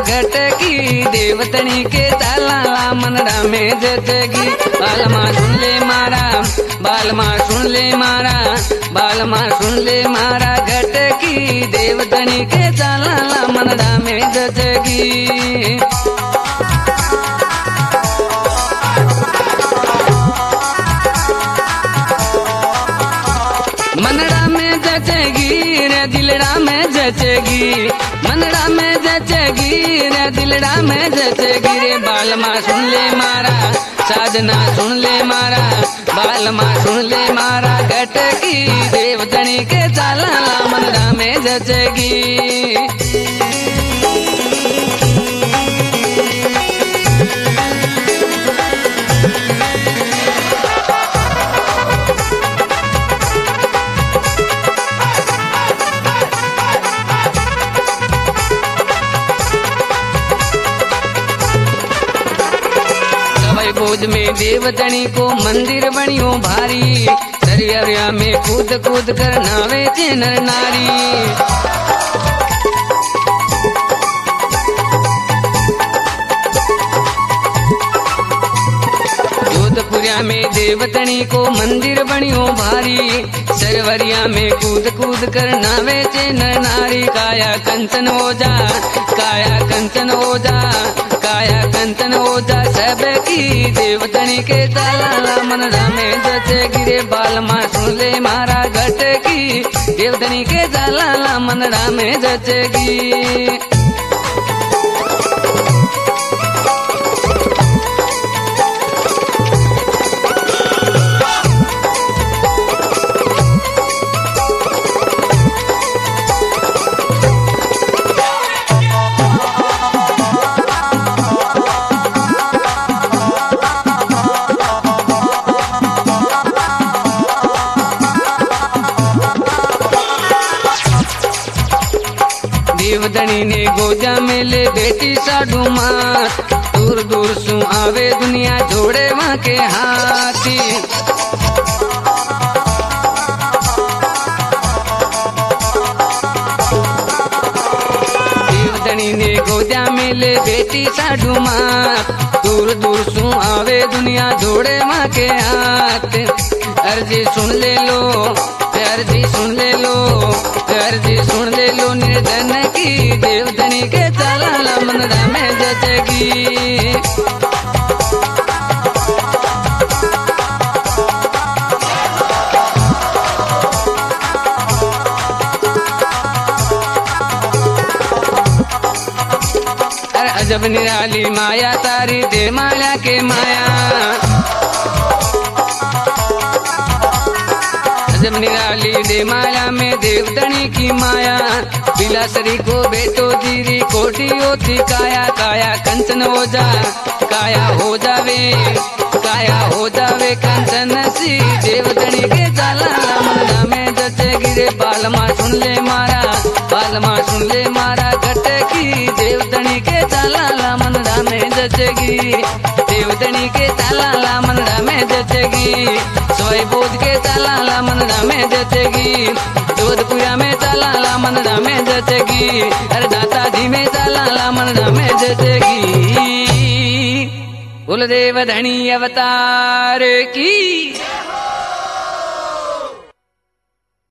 घटकी देवतनी के चाला मनड़ा में जचगी बालमा सुन ले मारा बालमा सुन ले मारा बालमा सुन ले मारा घटकी देवतनी के चाला मनड़ा में जचगी मनड़ा में जचगी रे दिलड़ा में जचगी मनड़ा में जचगी रे दिलड़ा में जचगी रे बालमा सुन ले मारा साधना सुन ले मारा बालमा सुन ले मारा घटकी देवतनी के चाला मनड़ा में जचगी बोझ में देवतनी को मंदिर बनियो भारी दरिया में कूद कूद कर नावे थे नर नारी जोधपुरिया में देवतनी को मंदिर बनियो भारी सरवरिया में कूद कूद कर नावे थे नर नारी काया कंचन ओजा काया कंचन ओजा काया कंचन ओजा सब की देवतनी के चाला मनड़ा में जचगी रे बालमा सुन ले मारा घटकी देवतनी के चाला मनड़ा में जचगी देवतनी ने गोजा में ले बेटी साडू माँ दूर दूर सु आवे दुनिया जोड़े वहाँ के हाथी देवतनी ने गोजा में ले बेटी साडू माँ दूर दूर सु आवे दुनिया जोड़े वहाँ के हाथ अर्जी सुन ले लो अर्जी सुन ले लो अर्जी सुन ले लो निर्धन की देवतनी के चाला मनड़ा में जचगी अरे अजब निराली माया तारी दे माया के माया जब निराली दे माया में देवतनी की माया बिलासरी को बेटो जीरी कोटी होती काया काया कंचन हो जा काया हो जावे कंचन सी देवतनी के चाला मनड़ा में जचगी रे बालमा सुन ले मारा बालमा सुन ले मारा घटकी देवतनी के चाला मनड़ा में जचगी देवतनी के चाला मनड़ा में जचगी सोई बोध के चाला मनड़ा में जचगी जोधपुरा में चाला मनड़ा में जचगी अरे दाता जी में चाला मनड़ा में जचगी कुलदेव धनी अवतार की